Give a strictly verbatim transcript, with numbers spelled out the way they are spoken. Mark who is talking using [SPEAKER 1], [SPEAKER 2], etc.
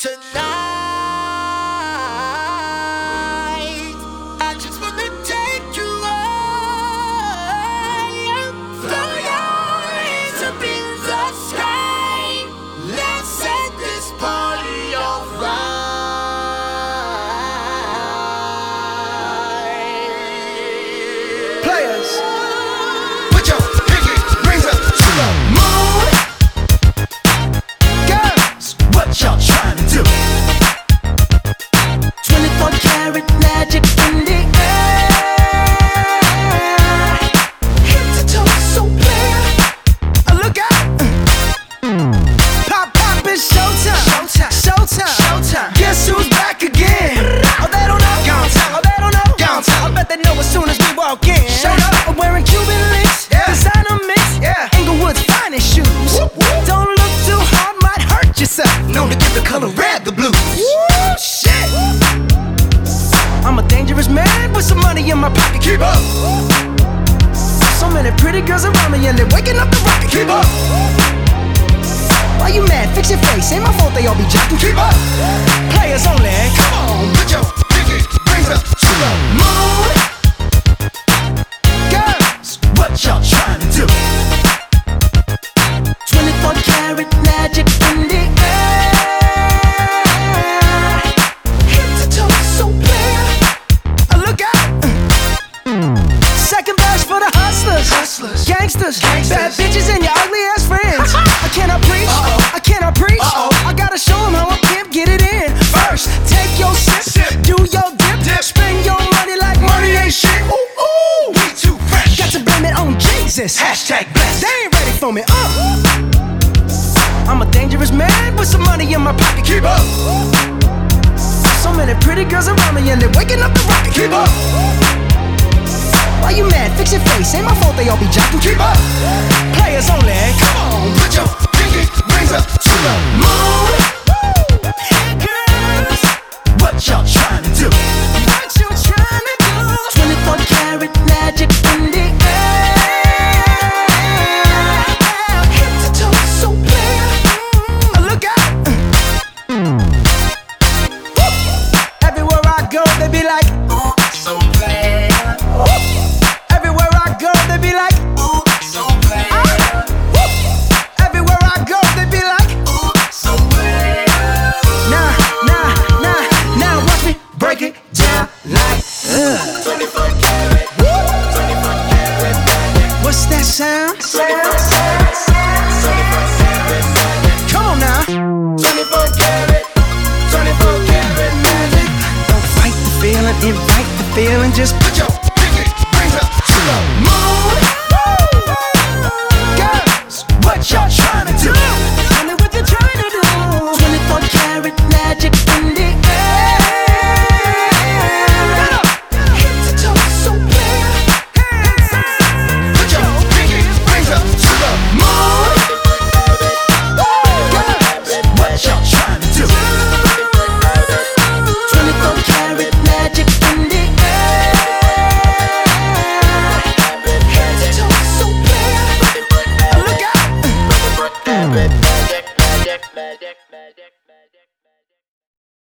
[SPEAKER 1] Tonight, I just wanna take you high. Throw your hands up in the sky. Let's set this party on fire.
[SPEAKER 2] Players, put your pinky rings up to the moon. Girls, what y'all trying to do?
[SPEAKER 3] twenty-four karat magic in the air. Head to toe, so clear.
[SPEAKER 2] Uh, look out! Pop, pop, it's showtime. Showtime. Showtime. Showtime. Guess who's back again? Oh, they don't know. Gone time. Oh, they don't know. Gone time. I bet they know as soon as we walk in. Showed up. I'm wearing Cuban links. Yeah. Designer mix. Yeah. Inglewood's finest shoes. Whoop, whoop. Don't look too hard, might hurt yourself. Known to give the color red the blues. Woo, shit. I'm a dangerous man with some money in my pocket. Keep up. So many pretty girls around me and they're waking up the rocket. Keep up. Why you mad? Fix your face. Ain't my fault they all be jacking. Keep up. Players only. Come on, put your pinky rings up to the moon. Girls, what y'all trying to do?
[SPEAKER 3] twenty-four karat magic in the air. Head to toe, so clear.
[SPEAKER 2] Uh, look out! Second verse for the hustlers, hustlers, gangsters, gangsters. Bad bitches and your ugly ass friends. I cannot preach, uh-oh. I cannot preach. Uh-oh. I gotta show them how a pimp get it in. First, take your sip, sip. Do your dip, dip, spend your money like money ain't shit. Ooh, ooh, we too fresh. Got to blame it on Jesus. Hashtag blessed. They ain't ready for me. Uh. I'm a dangerous man with some money in my pocket. Keep up. So many pretty girls around me and they're waking up the rocket. Keep up. Why you mad? Fix your face. Ain't my fault they all be jocking. Keep up. Players only. Come on, put your pinky rings up to the moon. Girls, what y'all trying to do? What you trying to do?
[SPEAKER 3] twenty-four karat magic in the air. Head to toe, so clear.
[SPEAKER 2] Uh, look out! Everywhere I go, they be like,
[SPEAKER 1] Ooh, so bad.
[SPEAKER 2] everywhere I go, they be like,
[SPEAKER 1] Ooh, so bad.
[SPEAKER 2] everywhere I go, they be like,
[SPEAKER 1] Ooh, so bad.
[SPEAKER 2] nah, nah, nah, now watch me break it down like, uh.
[SPEAKER 1] twenty-four karat, twenty-four karat magic.
[SPEAKER 2] What's that sound?
[SPEAKER 1] twenty-four karat, twenty-four karat magic.
[SPEAKER 2] Come on now.
[SPEAKER 1] twenty-four karat, twenty-four karat magic.
[SPEAKER 2] Don't fight the feeling, invite the feeling, just put your